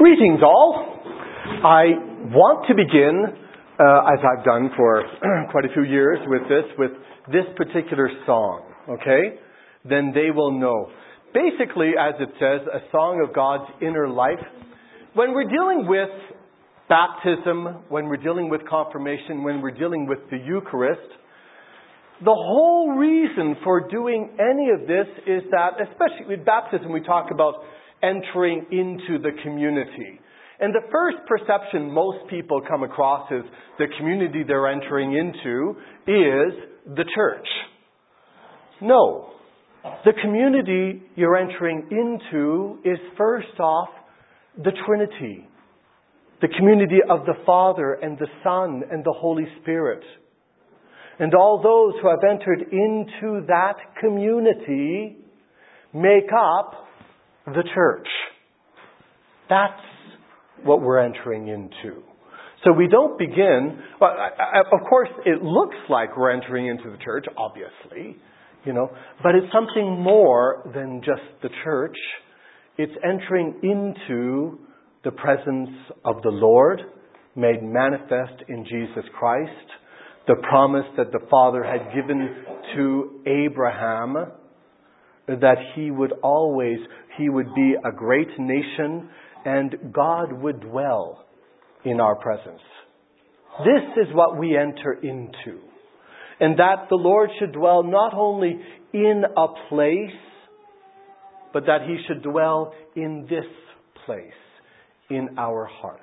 Greetings all. I want to begin, as I've done for quite a few years with this particular song, okay? Then they will know. Basically, as it says, a song of God's inner life. When we're dealing with baptism, when we're dealing with confirmation, when we're dealing with the Eucharist, the whole reason for doing any of this is that, especially with baptism, we talk about entering into the community. And the first perception most people come across is the community they're entering into is the church. No. The community you're entering into is first off the Trinity. The community of the Father and the Son and the Holy Spirit. And all those who have entered into that community make up the church. That's what we're entering into. So we don't begin, well, of course it looks like we're entering into the church, obviously, but it's something more than just the church. It's entering into the presence of the Lord, made manifest in Jesus Christ, the promise that the Father had given to Abraham, that he would be a great nation and God would dwell in our presence. This is what we enter into. And that the Lord should dwell not only in a place, but that he should dwell in this place, in our hearts.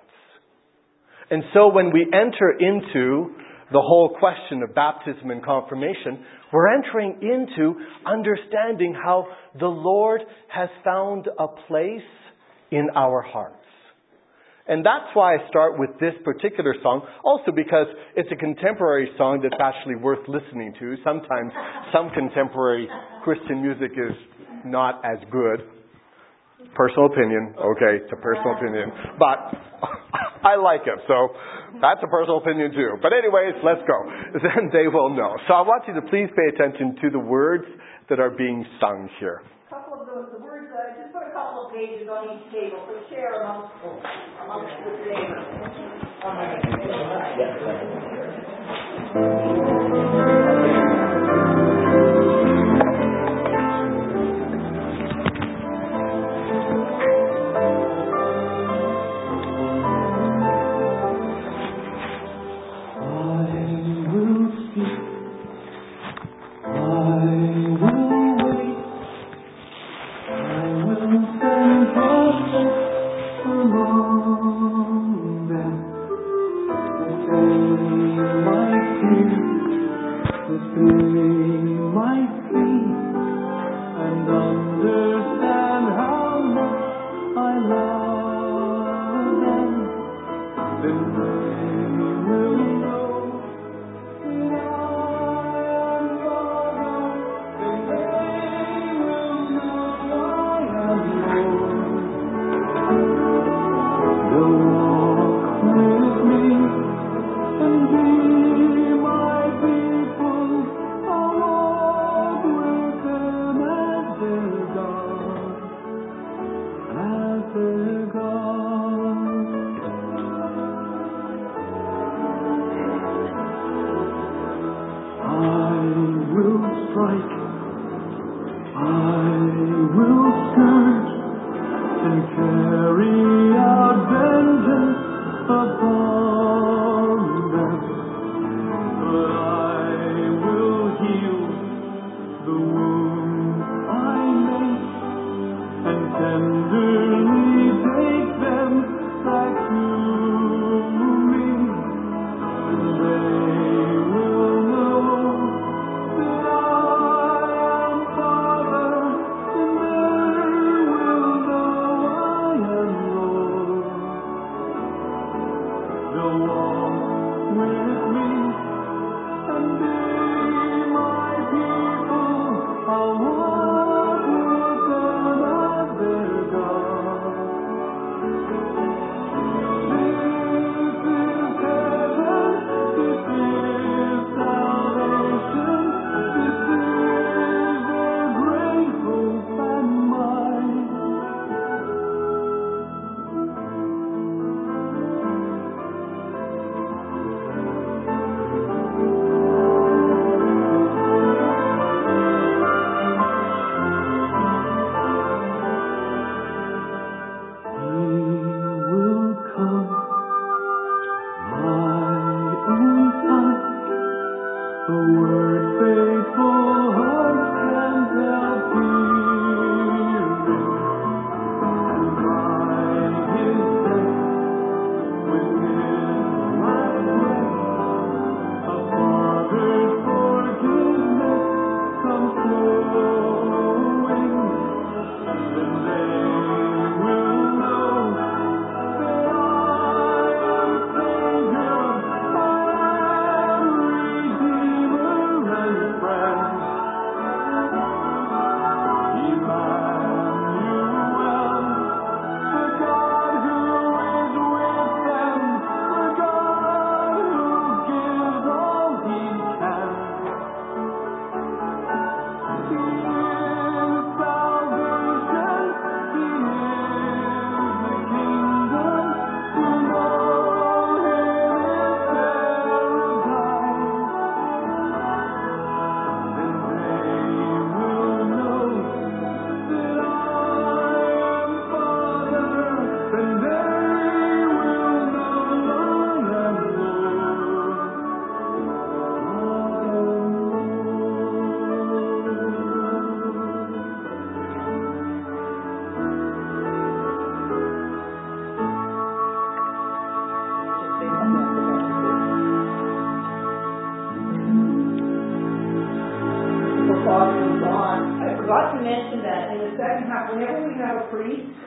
And so when we enter into the whole question of baptism and confirmation, we're entering into understanding how the Lord has found a place in our hearts. And that's why I start with this particular song, also because it's a contemporary song that's actually worth listening to. Sometimes some contemporary Christian music is not as good. Personal opinion. Okay, it's a personal opinion. But I like it, so that's a personal opinion too. But anyways, let's go. Then they will know. So I want you to please pay attention to the words that are being sung here. A couple of the words, just put a couple of pages on each table, so share amongst the neighbors. No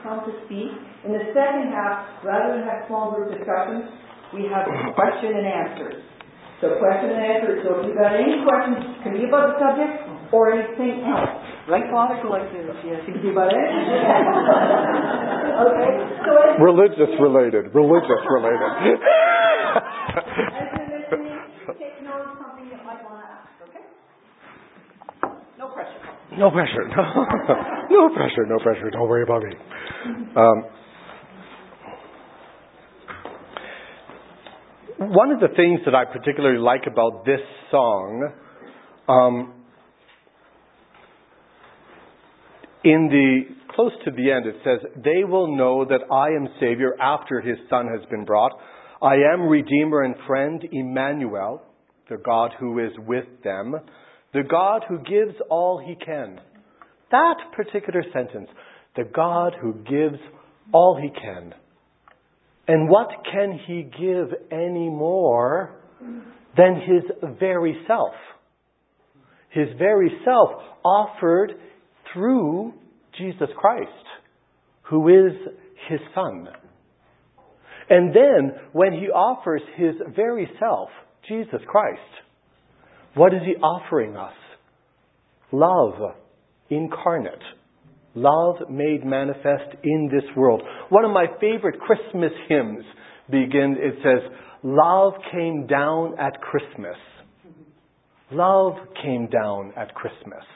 come to speak. In the second half, rather than have small group discussions, we have question and answers. So question and answer. So if you've got any questions, it can be about the subject or anything else. Like article like this, yes. It can be about anything. Okay. So Religious related. as you're listening, take note of something you might want to ask. Okay. No pressure. No pressure. No pressure. No pressure. Don't worry about me. One of the things that I particularly like about this song, close to the end, it says, "They will know that I am Savior after His Son has been brought. I am Redeemer and friend, Emmanuel, the God who is with them, the God who gives all He can." That particular sentence, the God who gives all He can. And what can He give any more than His very self? His very self offered through Jesus Christ, who is His Son. And then, when He offers His very self, Jesus Christ, what is He offering us? Love incarnate. Love made manifest in this world. One of my favorite Christmas hymns begins, it says, "Love came down at Christmas." Love came down at Christmas.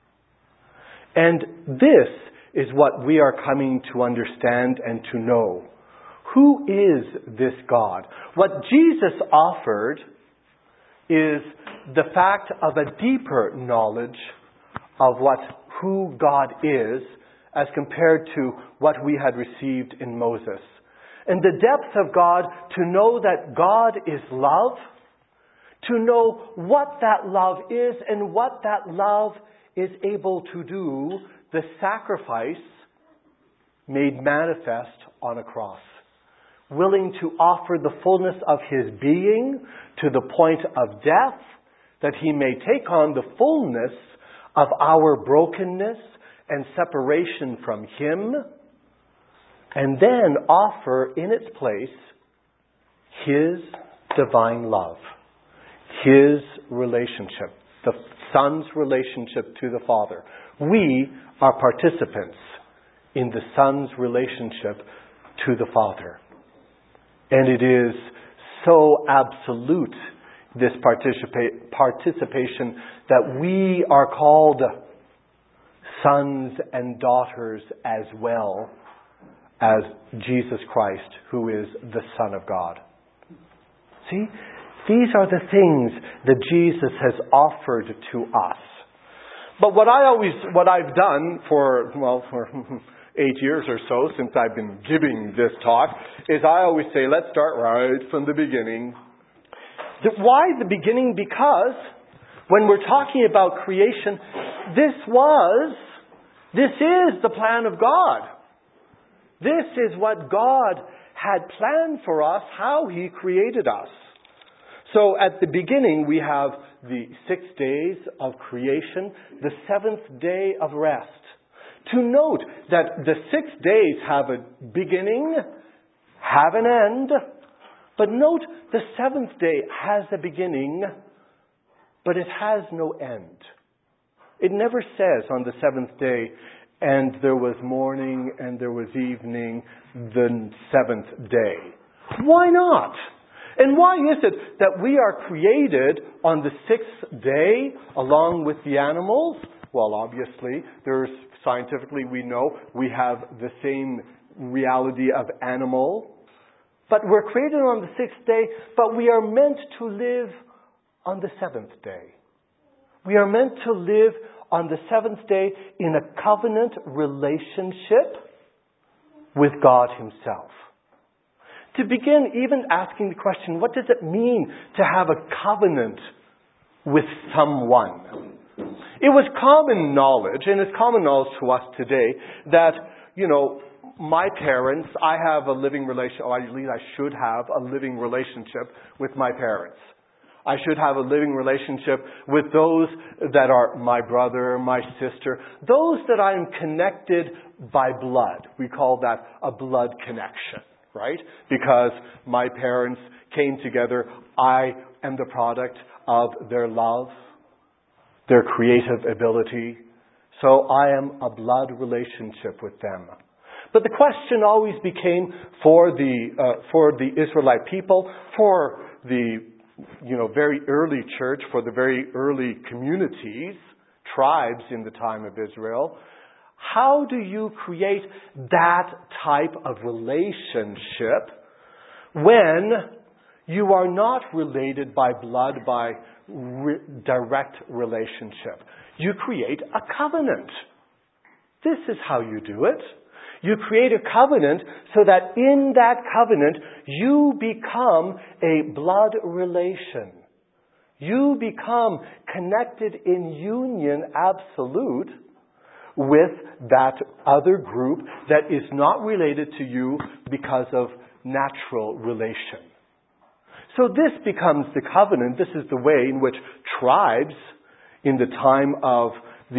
And this is what we are coming to understand and to know. Who is this God? What Jesus offered is the fact of a deeper knowledge of who God is as compared to what we had received in Moses. And the depth of God, to know that God is love, to know what that love is and what that love is able to do, the sacrifice made manifest on a cross. Willing to offer the fullness of His being to the point of death, that He may take on the fullness of our brokenness and separation from Him, and then offer in its place His divine love, His relationship, the Son's relationship to the Father. We are participants in the Son's relationship to the Father. And it is so absolute, this participation, that we are called sons and daughters as well as Jesus Christ, who is the Son of God. See? These are the things that Jesus has offered to us. But what I've done for 8 years or so since I've been giving this talk is I always say, let's start right from the beginning. Why the beginning? Because when we're talking about creation, this is the plan of God. This is what God had planned for us, how He created us. So at the beginning we have the 6 days of creation, the 7th day of rest. To note that the 6 days have a beginning, have an end, but note the 7th day has a beginning, but it has no end. It never says on the 7th day, and there was morning and there was evening the 7th day. Why not? And why is it that we are created on the 6th day along with the animals? Well, obviously, scientifically we know we have the same reality of animal. But we're created on the 6th day, but we are meant to live on the 7th day. We are meant to live on the 7th day in a covenant relationship with God Himself. To begin even asking the question, what does it mean to have a covenant with someone? It was common knowledge, and it's common knowledge to us today, that, my parents, I have a living relationship, or at least I should have a living relationship with my parents. I should have a living relationship with those that are my brother, my sister, those that I am connected by blood. We call that a blood connection, right? Because my parents came together. I am the product of their love, their creative ability. So I am a blood relationship with them. But the question always became for the Israelite people, for the very early church, for the very early communities, tribes in the time of Israel, how do you create that type of relationship when you are not related by blood, by direct relationship? You create a covenant. This is how you do it. You create a covenant so that in that covenant you become a blood relation. You become connected in union absolute with that other group that is not related to you because of natural relation. So this becomes the covenant. This is the way in which tribes in the time of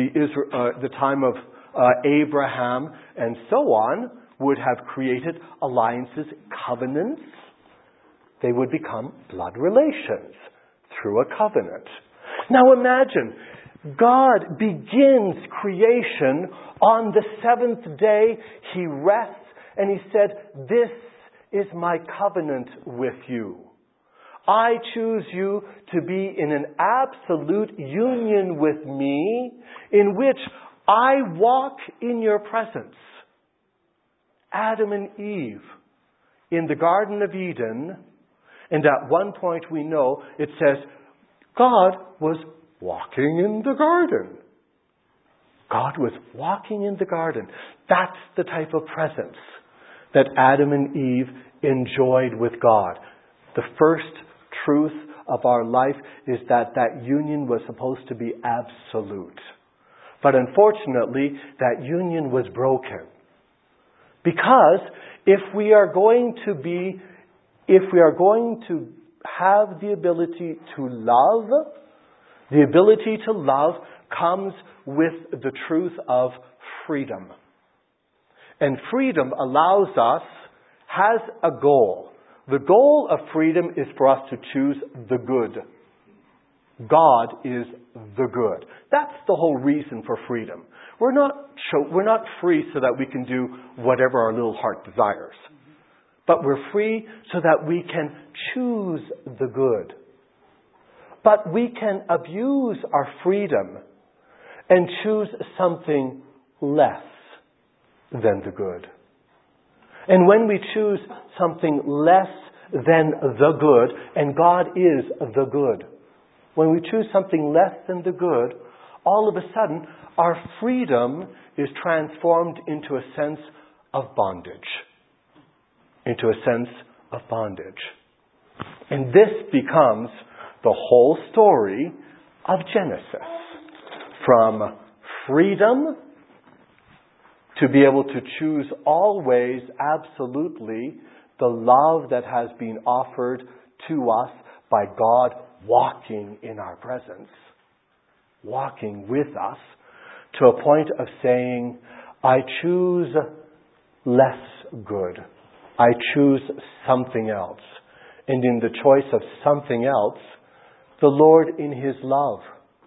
Abraham and so on would have created alliances, covenants. They would become blood relations through a covenant. Now imagine, God begins creation on the seventh day. He rests and He said, "This is my covenant with you. I choose you to be in an absolute union with me in which I walk in your presence." Adam and Eve in the Garden of Eden, and at one point we know it says God was walking in the garden. God was walking in the garden. That's the type of presence that Adam and Eve enjoyed with God. The first truth of our life is that union was supposed to be absolute. But unfortunately, that union was broken. Because if we are going to have the ability to love comes with the truth of freedom. And freedom allows us, has a goal. The goal of freedom is for us to choose the good. God is the good. That's the whole reason for freedom. We're not free so that we can do whatever our little heart desires. But we're free so that we can choose the good. But we can abuse our freedom and choose something less than the good. And when we choose something less than the good, and God is the good, when we choose something less than the good, all of a sudden our freedom is transformed into a sense of bondage. Into a sense of bondage. And this becomes the whole story of Genesis. From freedom to be able to choose always, absolutely, the love that has been offered to us by God walking in our presence, walking with us, to a point of saying, I choose less good. I choose something else. And in the choice of something else, the Lord in His love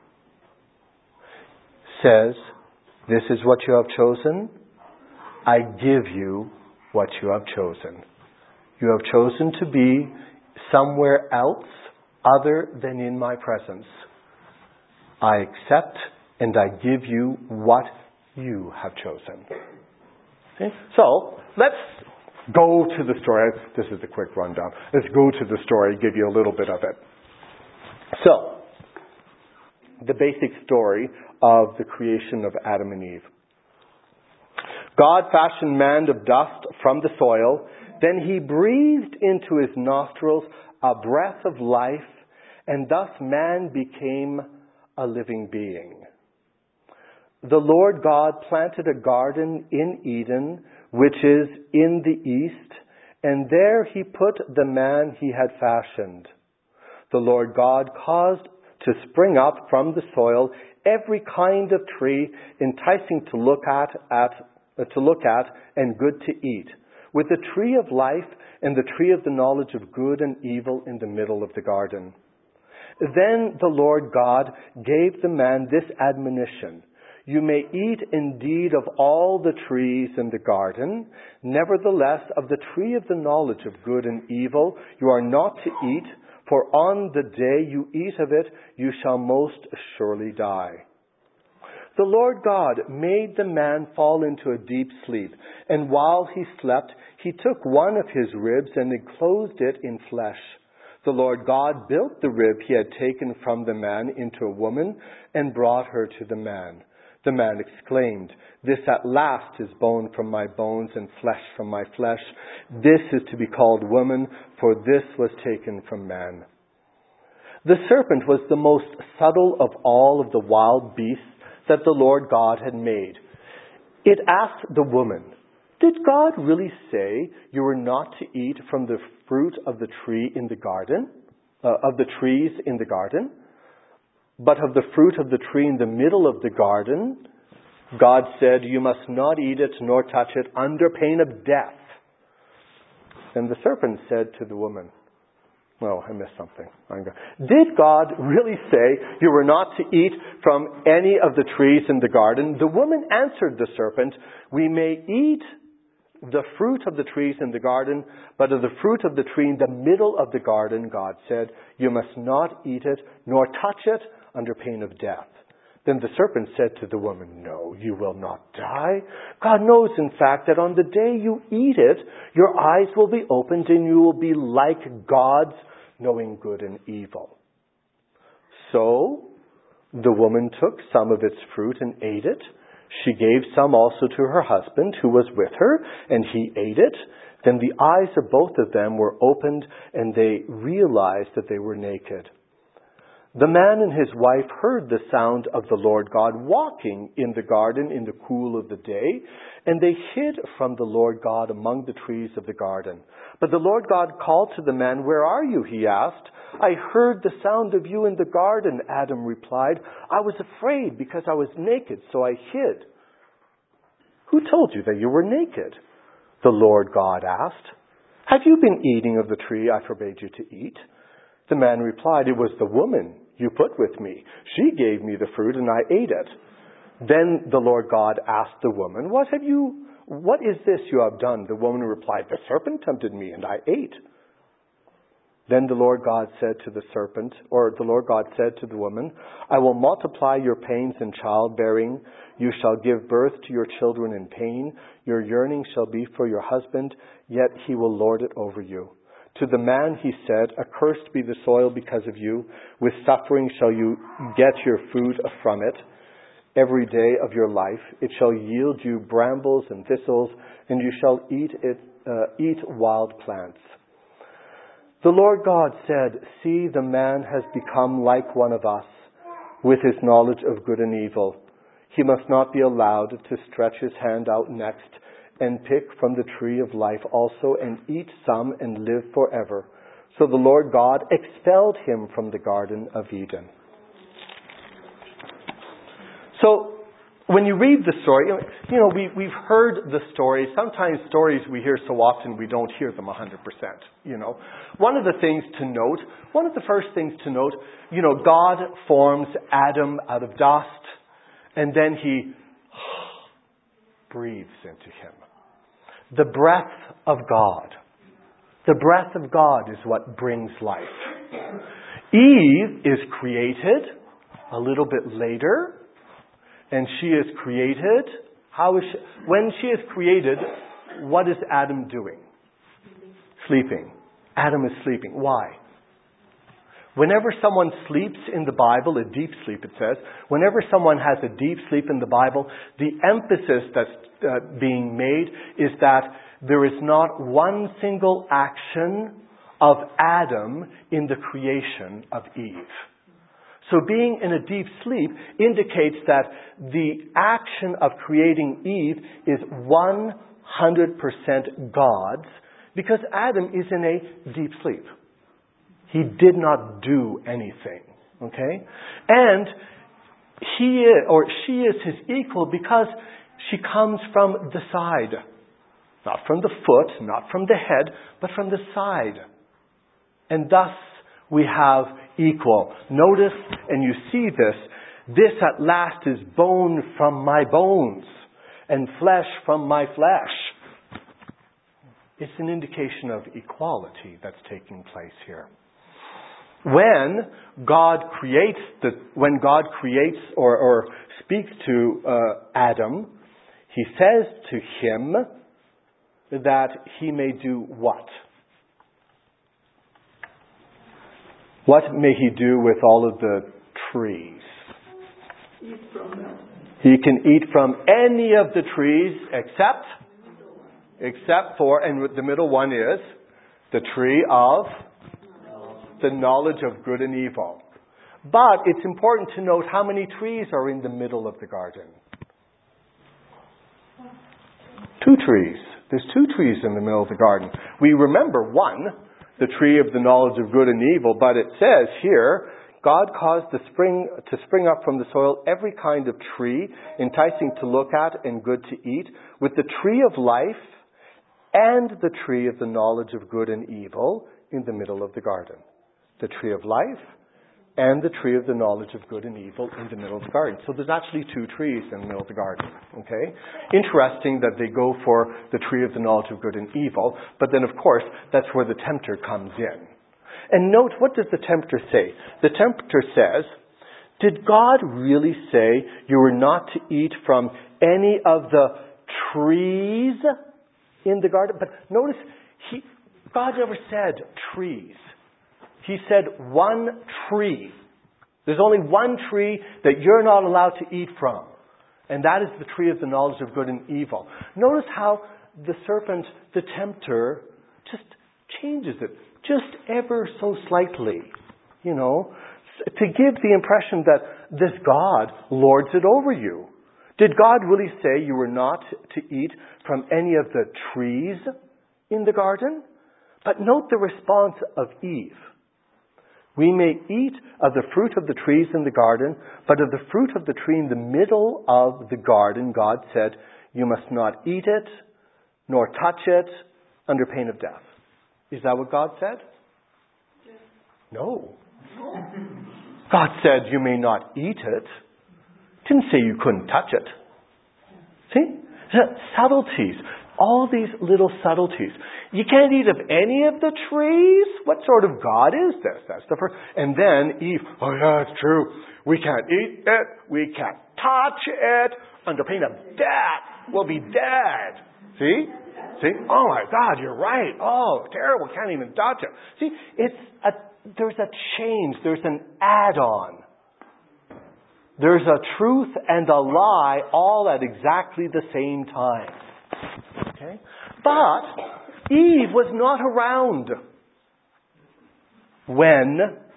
says, this is what you have chosen. I give you what you have chosen. You have chosen to be somewhere else other than in my presence. I accept and I give you what you have chosen. Okay? So, let's go to the story. This is a quick rundown. Let's go to the story, give you a little bit of it. So, the basic story of the creation of Adam and Eve. God fashioned man of dust from the soil. Then He breathed into his nostrils a breath of life, and thus man became a living being. The Lord God planted a garden in Eden, which is in the east, and there He put the man He had fashioned. The Lord God caused to spring up from the soil every kind of tree, enticing to look at and good to eat, with the tree of life and the tree of the knowledge of good and evil in the middle of the garden. Then the Lord God gave the man this admonition: You may eat indeed of all the trees in the garden, nevertheless of the tree of the knowledge of good and evil you are not to eat, for on the day you eat of it you shall most assuredly die. The Lord God made the man fall into a deep sleep, and while he slept, he took one of his ribs and enclosed it in flesh. The Lord God built the rib he had taken from the man into a woman and brought her to the man. The man exclaimed, This at last is bone from my bones and flesh from my flesh. This is to be called woman, for this was taken from man. The serpent was the most subtle of all of the wild beasts that the Lord God had made. It asked the woman, Did God really say you were not to eat from the fruit of the tree in the garden, of the trees in the garden? But of the fruit of the tree in the middle of the garden, God said, You must not eat it nor touch it under pain of death. Then the serpent said to the woman, I missed something. Did God really say you were not to eat from any of the trees in the garden? The woman answered the serpent, We may eat the fruit of the trees in the garden, but of the fruit of the tree in the middle of the garden, God said, You must not eat it nor touch it under pain of death. Then the serpent said to the woman, No, you will not die. God knows, in fact, that on the day you eat it, your eyes will be opened and you will be like gods, knowing good and evil. So the woman took some of its fruit and ate it. She gave some also to her husband who was with her, and he ate it. Then the eyes of both of them were opened, and they realized that they were naked. The man and his wife heard the sound of the Lord God walking in the garden in the cool of the day, and they hid from the Lord God among the trees of the garden. But the Lord God called to the man, Where are you? He asked. I heard the sound of you in the garden, Adam replied. I was afraid because I was naked, so I hid. Who told you that you were naked? The Lord God asked. Have you been eating of the tree I forbade you to eat? The man replied, It was the woman you put with me. She gave me the fruit and I ate it. Then the Lord God asked the woman, What is this you have done? The woman replied, The serpent tempted me and I ate. Then the Lord God said to the woman, I will multiply your pains in childbearing. You shall give birth to your children in pain. Your yearning shall be for your husband, yet he will lord it over you. To the man he said, Accursed be the soil because of you. With suffering shall you get your food from it. Every day of your life it shall yield you brambles and thistles, and you shall eat wild plants. The Lord God said, See, the man has become like one of us, with his knowledge of good and evil. He must not be allowed to stretch his hand out next and pick from the tree of life also and eat some and live forever. So the Lord God expelled him from the Garden of Eden. So when you read the story, we've heard the story. Sometimes stories we hear so often we don't hear them 100%. One of the first things to note, God forms Adam out of dust, and then he breathes into him. The breath of God. The breath of God is what brings life. Eve is created a little bit later, and she is created. When she is created, what is Adam doing? Sleeping. Adam is sleeping. Why? Whenever someone sleeps in the Bible, a deep sleep it says, whenever someone has a deep sleep in the Bible, the emphasis that's being made is that there is not one single action of Adam in the creation of Eve. So being in a deep sleep indicates that the action of creating Eve is 100% God's, because Adam is in a deep sleep. He did not do anything. Okay? And he is, or she is his equal because she comes from the side. Not from the foot, not from the head, but from the side. And thus we have equal. Notice, and you see this at last is bone from my bones and flesh from my flesh. It's an indication of equality that's taking place here. When God creates or speaks to Adam, he says to him that he may do what? What may he do with all of the trees? Eat from them. He can eat from any of the trees except for, and the middle one is, the tree of the knowledge of good and evil. But it's important to note how many trees are in the middle of the garden. 2 trees. There's 2 trees in the middle of the garden. We remember one, the tree of the knowledge of good and evil, but it says here, God caused to spring up from the soil every kind of tree, enticing to look at and good to eat, with the tree of life and the tree of the knowledge of good and evil in the middle of the garden. The tree of life and the tree of the knowledge of good and evil in the middle of the garden. So there's actually 2 trees in the middle of the garden. Okay? Interesting that they go for the tree of the knowledge of good and evil, but then of course that's where the tempter comes in. And note, what does the tempter say? The tempter says, did God really say you were not to eat from any of the trees in the garden? But notice, God never said trees. He said 1 tree. There's only 1 tree that you're not allowed to eat from. And that is the tree of the knowledge of good and evil. Notice how the serpent, the tempter, just changes it. Just ever so slightly. You know, to give the impression that this God lords it over you. Did God really say you were not to eat from any of the trees in the garden? But note the response of Eve. We may eat of the fruit of the trees in the garden, but of the fruit of the tree in the middle of the garden, God said, you must not eat it, nor touch it, under pain of death. Is that what God said? No. God said you may not eat it. Didn't say you couldn't touch it. See? Subtleties. All these little subtleties. You can't eat of any of the trees? What sort of God is this? That's the first. And then Eve, oh yeah, it's true. We can't eat it. We can't touch it. Under pain of death. We'll be dead. See? See? Oh my God, you're right. Oh, terrible. Can't even touch it. See, there's a change. There's an add-on. There's a truth and a lie all at exactly the same time. Okay? But Eve was not around when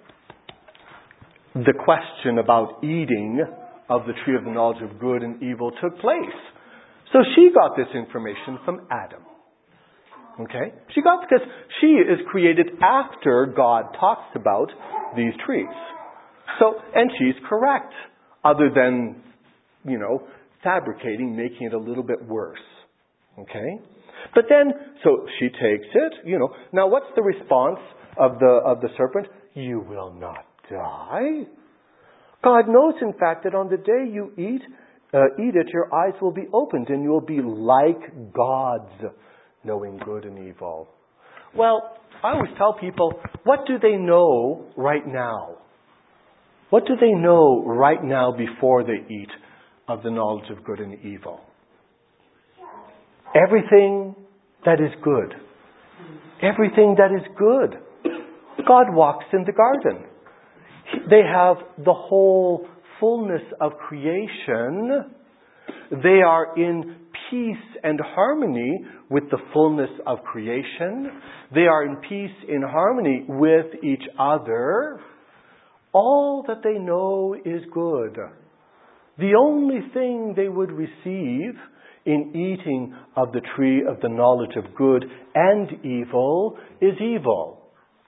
the question about eating of the tree of the knowledge of good and evil took place. So she got this information from Adam. Okay? She got it because she is created after God talks about these trees. So, and she's correct. Other than, fabricating, making it a little bit worse. Okay? But then, so she takes it, Now what's the response of the serpent? You will not die. God knows, in fact, that on the day you eat it, your eyes will be opened and you will be like gods, knowing good and evil. Well, I always tell people, what do they know right now? What do they know right now before they eat of the knowledge of good and evil? Everything that is good. Everything that is good. God walks in the garden. They have the whole fullness of creation. They are in peace and harmony with the fullness of creation. They are in peace, in harmony with each other. All that they know is good. The only thing they would receive in eating of the tree of the knowledge of good and evil is evil.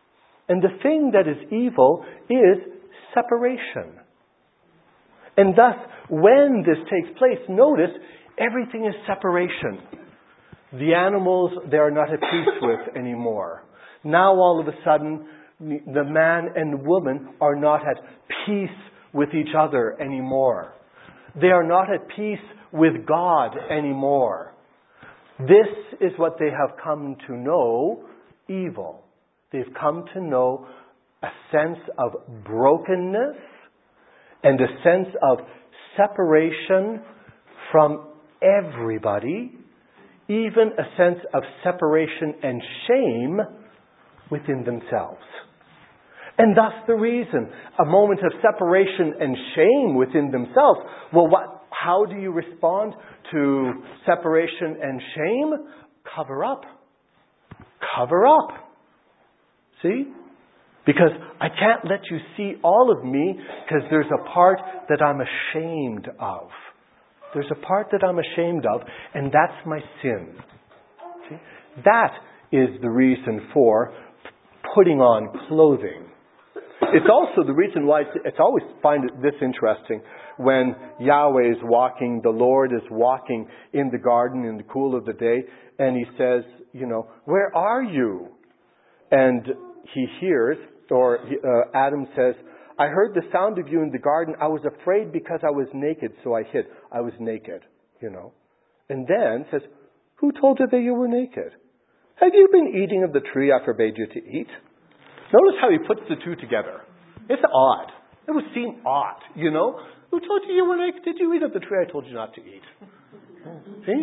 And the thing that is evil is separation. And thus, when this takes place, notice everything is separation. The animals they are not at peace with anymore. Now all of a sudden, the man and woman are not at peace with each other anymore. They are not at peace with God anymore. This is what they have come to know, evil. They've come to know a sense of brokenness and a sense of separation from everybody, even a sense of separation and shame within themselves. And thus the reason, a moment of separation and shame within themselves. Well, how do you respond to separation and shame? Cover up. Cover up. See? Because I can't let you see all of me because there's a part that I'm ashamed of. There's a part that I'm ashamed of, and that's my sin. See? That is the reason for putting on clothing. It's also the reason why it's always find this interesting when Yahweh is walking, the Lord is walking in the garden in the cool of the day, and he says, where are you? And he hears, or Adam says, I heard the sound of you in the garden. I was afraid because I was naked, so I hid. I was naked, And then says, who told you that you were naked? Have you been eating of the tree I forbade you to eat? Notice how he puts the two together. It's odd. It would seem odd, Who told you you were naked? Did you eat of the tree I told you not to eat? See?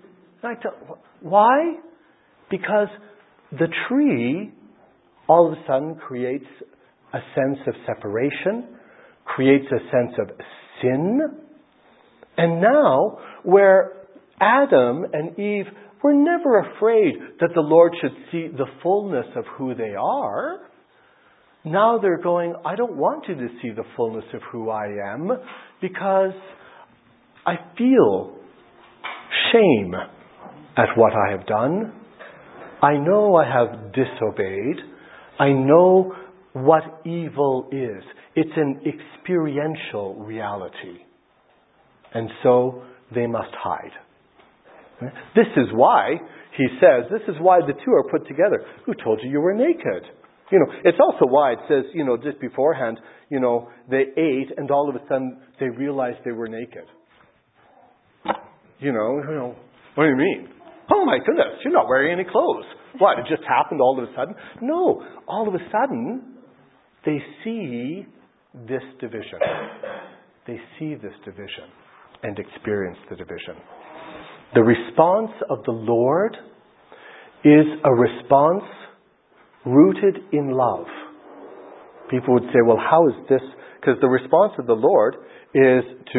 Why? Because the tree all of a sudden creates a sense of separation, creates a sense of sin. And now, where Adam and Eve were never afraid that the Lord should see the fullness of who they are, now they're going, I don't want you to see the fullness of who I am because I feel shame at what I have done. I know I have disobeyed. I know what evil is. It's an experiential reality. And so they must hide. This is why, he says, this is why the two are put together. Who told you were naked? It's also why it says, just beforehand, they ate and all of a sudden they realized they were naked. What do you mean? Oh my goodness, you're not wearing any clothes. What, it just happened all of a sudden? No, all of a sudden they see this division. They see this division and experience the division. The response of the Lord is a response rooted in love. People would say, well, how is this? Because the response of the Lord is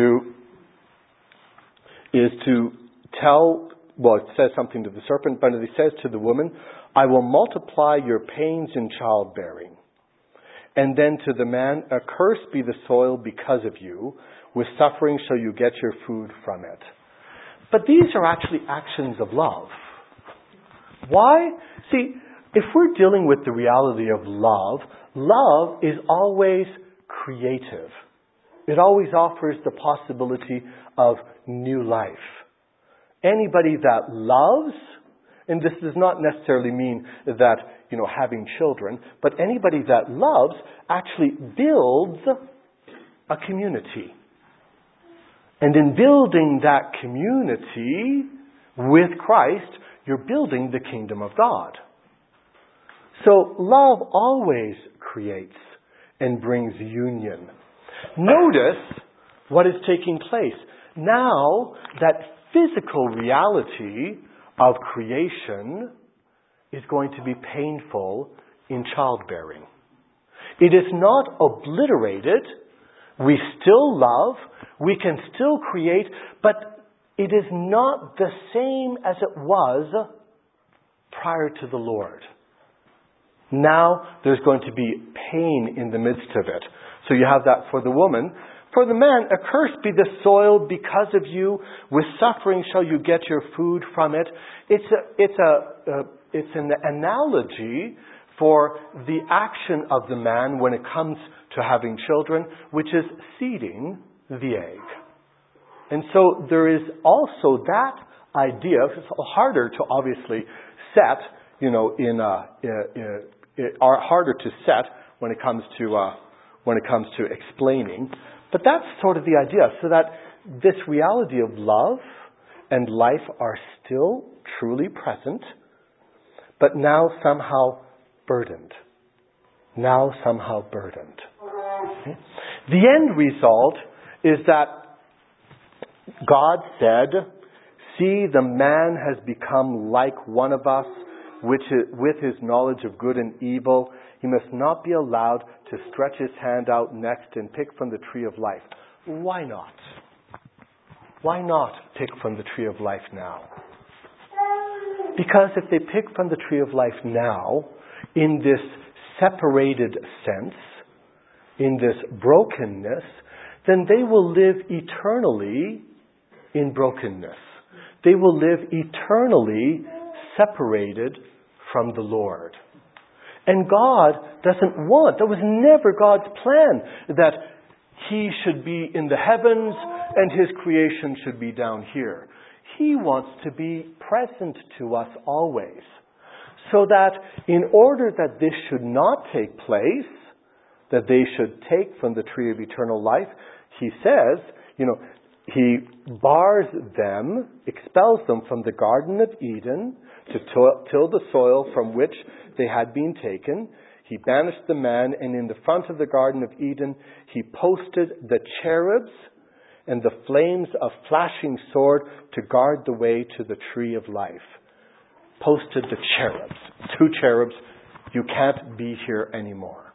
to tell, well, it says something to the serpent, but it says to the woman, I will multiply your pains in childbearing. And then to the man, accursed be the soil because of you. With suffering shall you get your food from it. But these are actually actions of love. Why? See, if we're dealing with the reality of love, love is always creative. It always offers the possibility of new life. Anybody that loves, and this does not necessarily mean that, having children, but anybody that loves actually builds a community. And in building that community with Christ, you're building the kingdom of God. So love always creates and brings union. Notice what is taking place. Now that physical reality of creation is going to be painful in childbearing. It is not obliterated. We still love. We can still create, but it is not the same as it was prior to the Lord. Now there's going to be pain in the midst of it. So you have that for the woman. For the man, accursed be the soil because of you. With suffering shall you get your food from it. It's an analogy for the action of the man when it comes to having children, which is seeding the egg. And so there is also that idea. It's harder to obviously set, harder to set when it comes to explaining. But that's sort of the idea, so that this reality of love and life are still truly present, but now somehow burdened. Now somehow burdened. Okay? The end result is that God said, "See, the man has become like one of us, with his knowledge of good and evil. He must not be allowed to stretch his hand out next and pick from the tree of life." Why not? Why not pick from the tree of life now? Because if they pick from the tree of life now, in this separated sense, in this brokenness, then they will live eternally in brokenness. They will live eternally separated from the Lord. And God doesn't want, that was never God's plan, that He should be in the heavens and His creation should be down here. He wants to be present to us always. So that in order that this should not take place, that they should take from the tree of eternal life, He says, He bars them, expels them from the Garden of Eden to till the soil from which they had been taken. He banished the man, and in the front of the Garden of Eden, He posted the cherubs and the flames of flashing sword to guard the way to the tree of life. Posted the cherubs. 2 cherubs. You can't be here anymore.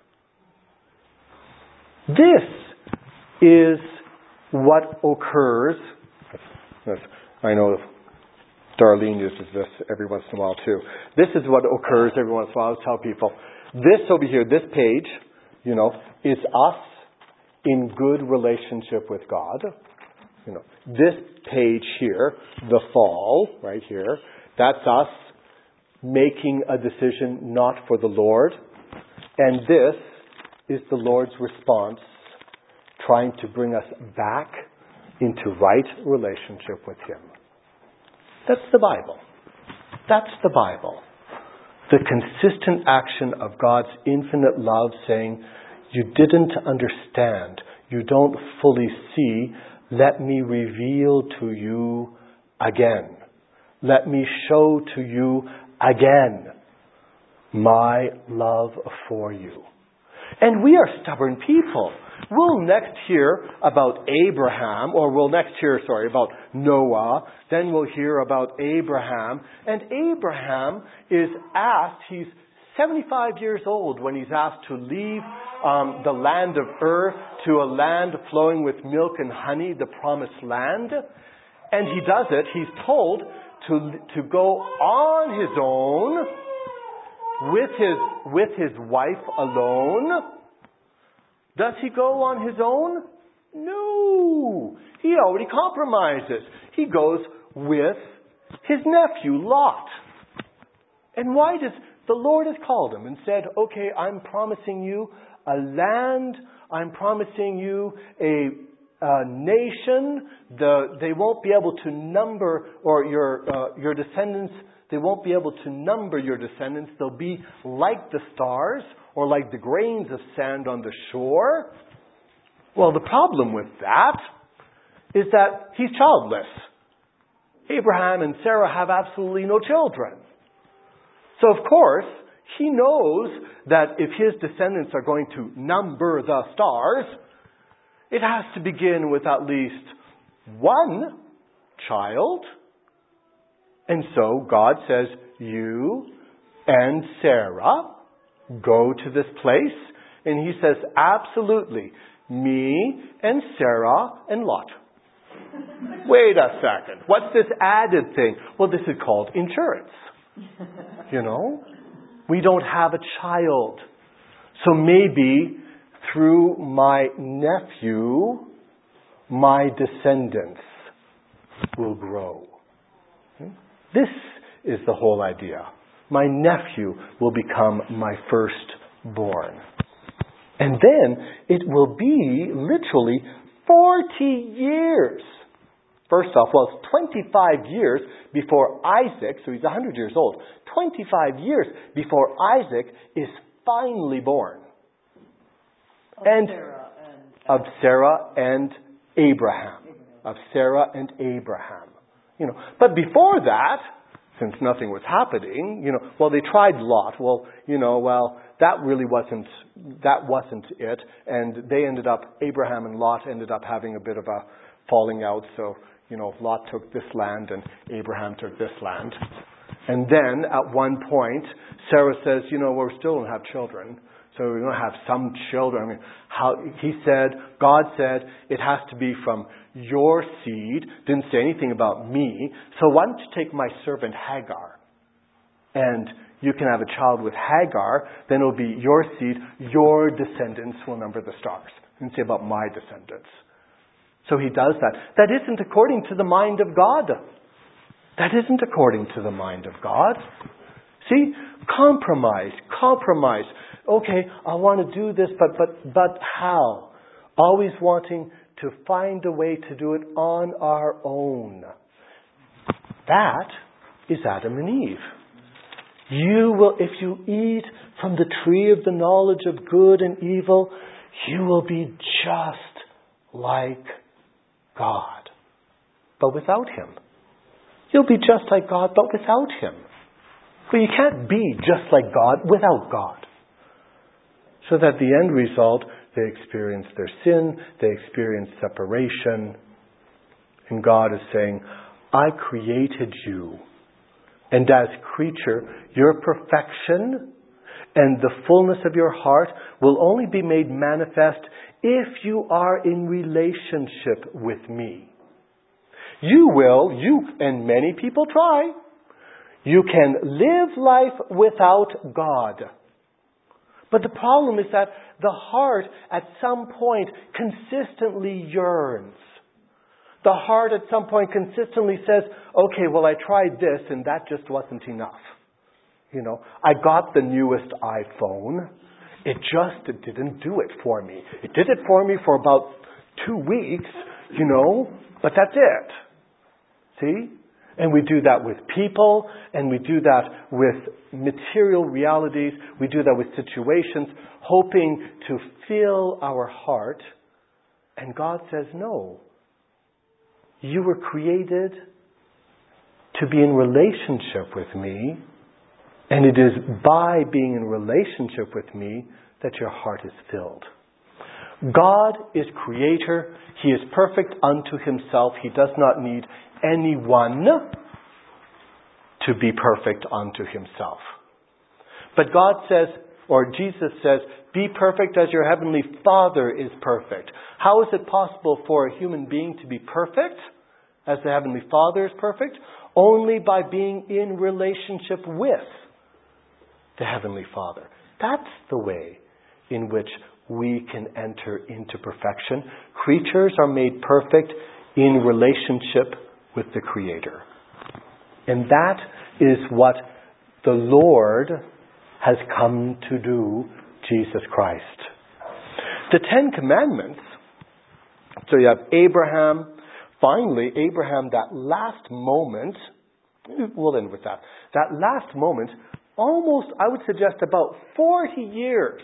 This is what occurs. I know Darlene uses this every once in a while too. This is what occurs every once in a while. I tell people, this over here, this page, is us in good relationship with God. This page here, the fall, right here, that's us making a decision not for the Lord. And this is the Lord's response, trying to bring us back into right relationship with Him. That's the Bible. That's the Bible. The consistent action of God's infinite love saying, you didn't understand, you don't fully see, let me reveal to you again. Let me show to you again my love for you. And we are stubborn people. We'll next hear about Abraham, or we'll next hear, about Noah. Then we'll hear about Abraham. And Abraham is asked, he's 75 years old when he's asked to leave the land of Ur to a land flowing with milk and honey, the promised land. And he does it. He's told to go on his own with his wife alone. Does he go on his own? No. He already compromises. He goes with his nephew, Lot. And why does the Lord has called him and said, okay, I'm promising you a land. I'm promising you a nation. They won't be able to number, or your descendants, they won't be able to number your descendants. They'll be like the stars, or like the grains of sand on the shore. Well, the problem with that is that he's childless. Abraham and Sarah have absolutely no children. So, of course, he knows that if his descendants are going to number the stars, it has to begin with at least one child. And so God says, you and Sarah go to this place. And He says, absolutely, me and Sarah and Lot. Wait a second. What's this added thing? Well, this is called insurance. We don't have a child. So maybe through my nephew, my descendants will grow. This is the whole idea. my nephew will become my firstborn. And then it will be literally 40 years. First off, well, it's 25 years before Isaac, so he's 100 years old. 25 years before Isaac is finally born. Of Sarah and Abraham. Of Sarah and Abraham. But before that, since nothing was happening, they tried Lot. That wasn't it. And they Abraham and Lot ended up having a bit of a falling out. So, Lot took this land and Abraham took this land. And then at one point, Sarah says, we still don't have children. So we're going to have some children. God said, it has to be from your seed. Didn't say anything about me. So why don't you take my servant Hagar? And you can have a child with Hagar. Then it'll be your seed. Your descendants will number the stars. Didn't say about my descendants. So he does that. That isn't according to the mind of God. That isn't according to the mind of God. See? Compromise. Okay, I want to do this, but how? Always wanting to find a way to do it on our own. That is Adam and Eve. You will, if you eat from the tree of the knowledge of good and evil, you will be just like God, but without Him. You'll be just like God, but without Him. But you can't be just like God without God. So that the end result, they experience their sin, they experience separation. And God is saying, I created you. And as creature, your perfection and the fullness of your heart will only be made manifest if you are in relationship with me. You and many people try. You can live life without God. But the problem is that the heart at some point consistently yearns. The heart at some point consistently says, okay, well, I tried this and that just wasn't enough. I got the newest iPhone. It just didn't do it for me. It did it for me for about 2 weeks, but that's it. See? And we do that with people, and we do that with material realities. We do that with situations, hoping to fill our heart. And God says, no. You were created to be in relationship with me, and it is by being in relationship with me that your heart is filled. God is creator. He is perfect unto himself. He does not need anyone to be perfect unto himself. But God says, or Jesus says, be perfect as your heavenly Father is perfect. How is it possible for a human being to be perfect as the heavenly Father is perfect? Only by being in relationship with the heavenly Father. That's the way in which we can enter into perfection. Creatures are made perfect in relationship with the Creator. And that is what the Lord has come to do, Jesus Christ. The 10 Commandments, so you have Abraham, finally Abraham, that last moment, we'll end with that. That last moment, almost, I would suggest about 40 years,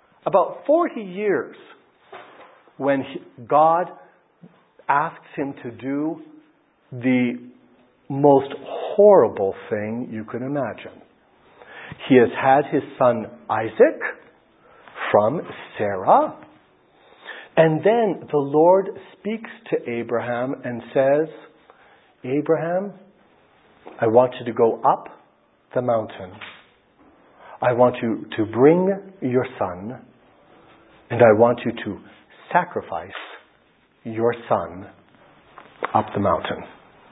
when God asks him to do the most horrible thing you can imagine. He has had his son Isaac from Sarah, and then the Lord speaks to Abraham and says, Abraham, I want you to go up the mountain. I want you to bring your son, and I want you to sacrifice your son up the mountain.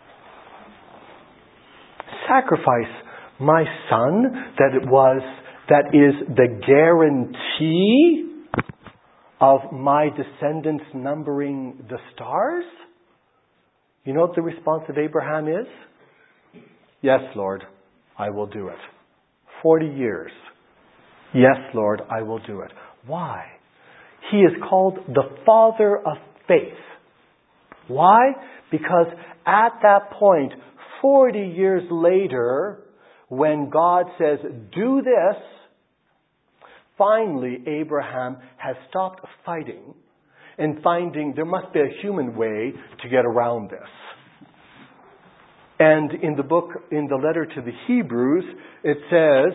Sacrifice my son that is the guarantee of my descendants numbering the stars? You know what the response of Abraham is? Yes, Lord, I will do it. 40 years. Yes, Lord, I will do it. Why? He is called the Father of faith. Why? Because at that point, 40 years later, when God says, do this, finally Abraham has stopped fighting and finding there must be a human way to get around this. And in the letter to the Hebrews, it says,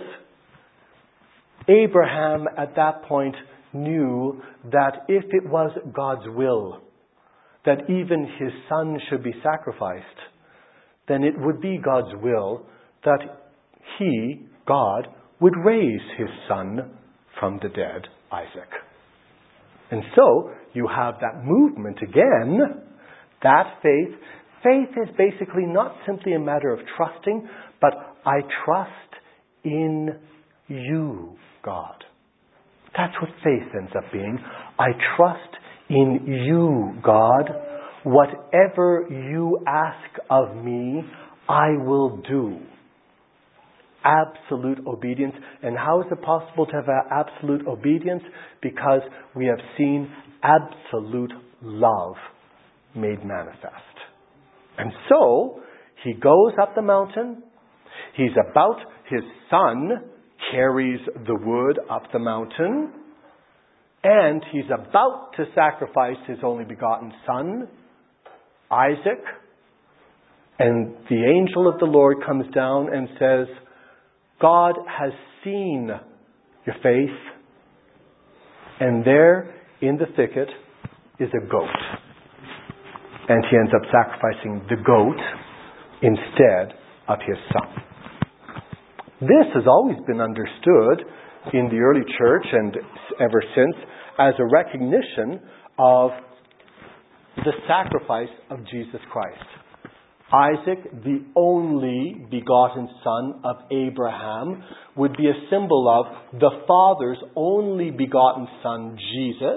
Abraham at that point knew that if it was God's will that even his son should be sacrificed, then it would be God's will that he, God, would raise his son from the dead, Isaac. And so you have that movement again, that faith. Faith is basically not simply a matter of trusting, but I trust in you, God. That's what faith ends up being. I trust in you, God. Whatever you ask of me, I will do. Absolute obedience. And how is it possible to have absolute obedience? Because we have seen absolute love made manifest. And so, he goes up the mountain. His son carries the wood up the mountain. And he's about to sacrifice his only begotten son, Isaac. And the angel of the Lord comes down and says, God has seen your faith. And there in the thicket is a goat. And he ends up sacrificing the goat instead of his son. This has always been understood in the early church and ever since as a recognition of the sacrifice of Jesus Christ. Isaac, the only begotten son of Abraham, would be a symbol of the Father's only begotten son, Jesus.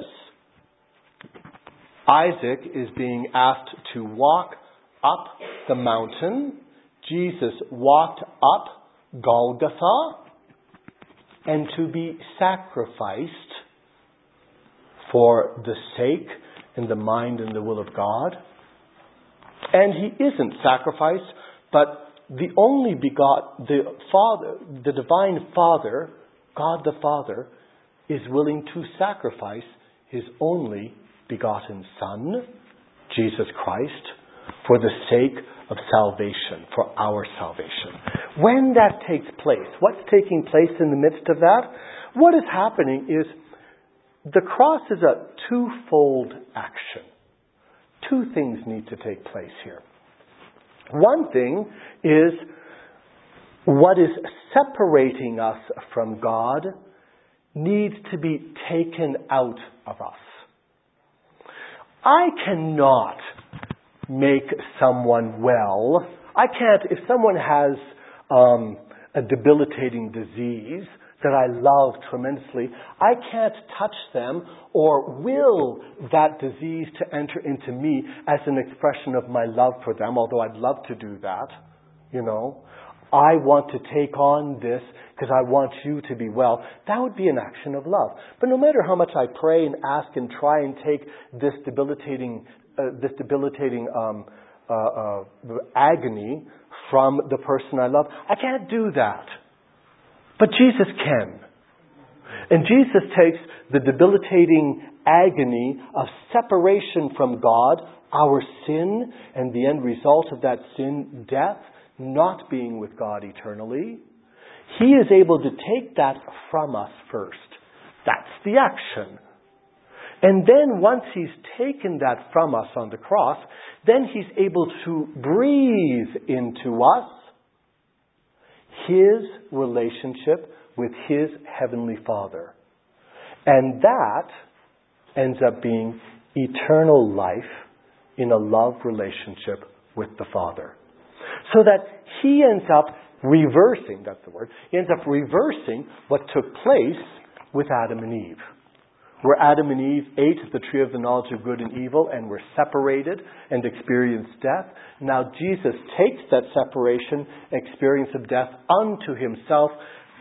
Isaac is being asked to walk up the mountain. Jesus walked up Golgotha and to be sacrificed for the sake and the mind and the will of God. And he isn't sacrificed, but the only the divine Father, God the Father, is willing to sacrifice his only begotten Son, Jesus Christ, for the sake of salvation, for our salvation. When that takes place, what's taking place in the midst of that? What is happening is the cross is a twofold action. Two things need to take place here. One thing is what is separating us from God needs to be taken out of us. I cannot make someone well. I can't, if someone has a debilitating disease that I love tremendously, I can't touch them or will that disease to enter into me as an expression of my love for them, although I'd love to do that, I want to take on this because I want you to be well. That would be an action of love. But no matter how much I pray and ask and try and take this debilitating agony from the person I love, I can't do that. But Jesus can. And Jesus takes the debilitating agony of separation from God, our sin, and the end result of that sin, death, not being with God eternally. He is able to take that from us first. That's the action. And then once he's taken that from us on the cross, then he's able to breathe into us his relationship with his heavenly Father. And that ends up being eternal life in a love relationship with the Father. So that he ends up reversing, that's the word, he ends up reversing what took place with Adam and Eve. Where Adam and Eve ate the tree of the knowledge of good and evil and were separated and experienced death. Now Jesus takes that separation, experience of death unto himself,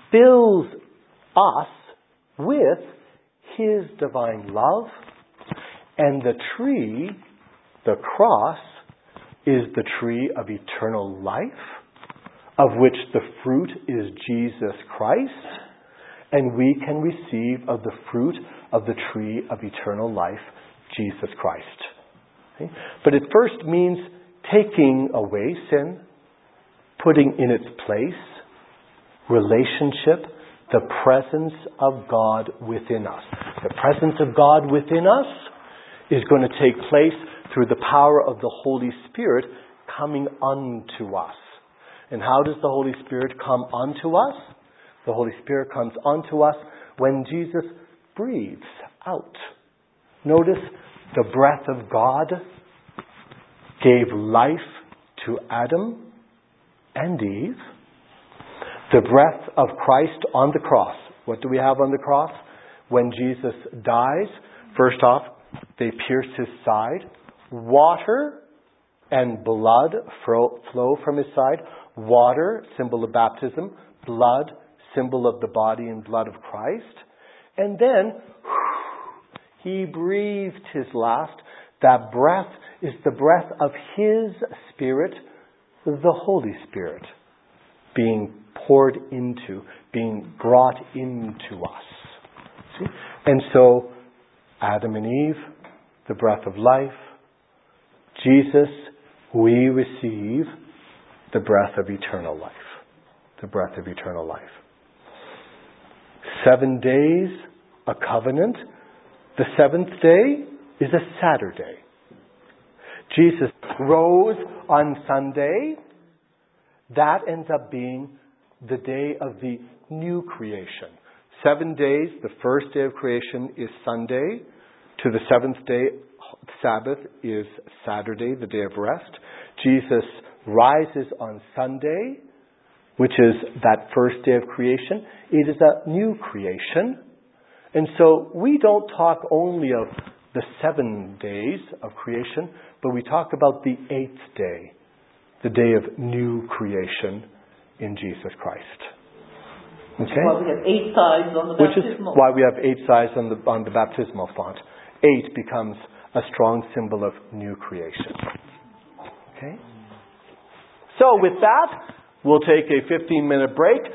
fills us with His divine love, and the tree, the cross, is the tree of eternal life, of which the fruit is Jesus Christ, and we can receive of the fruit of the tree of eternal life, Jesus Christ. Okay? But it first means taking away sin, putting in its place relationship, the presence of God within us. The presence of God within us is going to take place through the power of the Holy Spirit coming unto us. And how does the Holy Spirit come unto us? The Holy Spirit comes unto us when Jesus breathes out. Notice the breath of God gave life to Adam and Eve. The breath of Christ on the cross. What do we have on the cross? When Jesus dies, first off, they pierce His side. Water and blood flow from His side. Water, symbol of baptism. Blood, symbol of the body and blood of Christ. And then, He breathed His last. That breath is the breath of His Spirit, the Holy Spirit, being poured into, being brought into us. See? And so, Adam and Eve, the breath of life. Jesus, we receive the breath of eternal life. The breath of eternal life. 7 days, a covenant. The seventh day is a Saturday. Jesus rose on Sunday. That ends up being the day of the new creation. 7 days, the first day of creation is Sunday. To the seventh day, Sabbath, is Saturday, the day of rest. Jesus rises on Sunday, which is that first day of creation. It is a new creation. And so we don't talk only of the 7 days of creation, but we talk about the 8th day, the day of new creation in Jesus Christ. Okay? Well, we have 8 sides on the Which baptismal. is why we have 8 sides on the baptismal font. 8 becomes a strong symbol of new creation. Okay? So with that, we'll take a 15-minute break.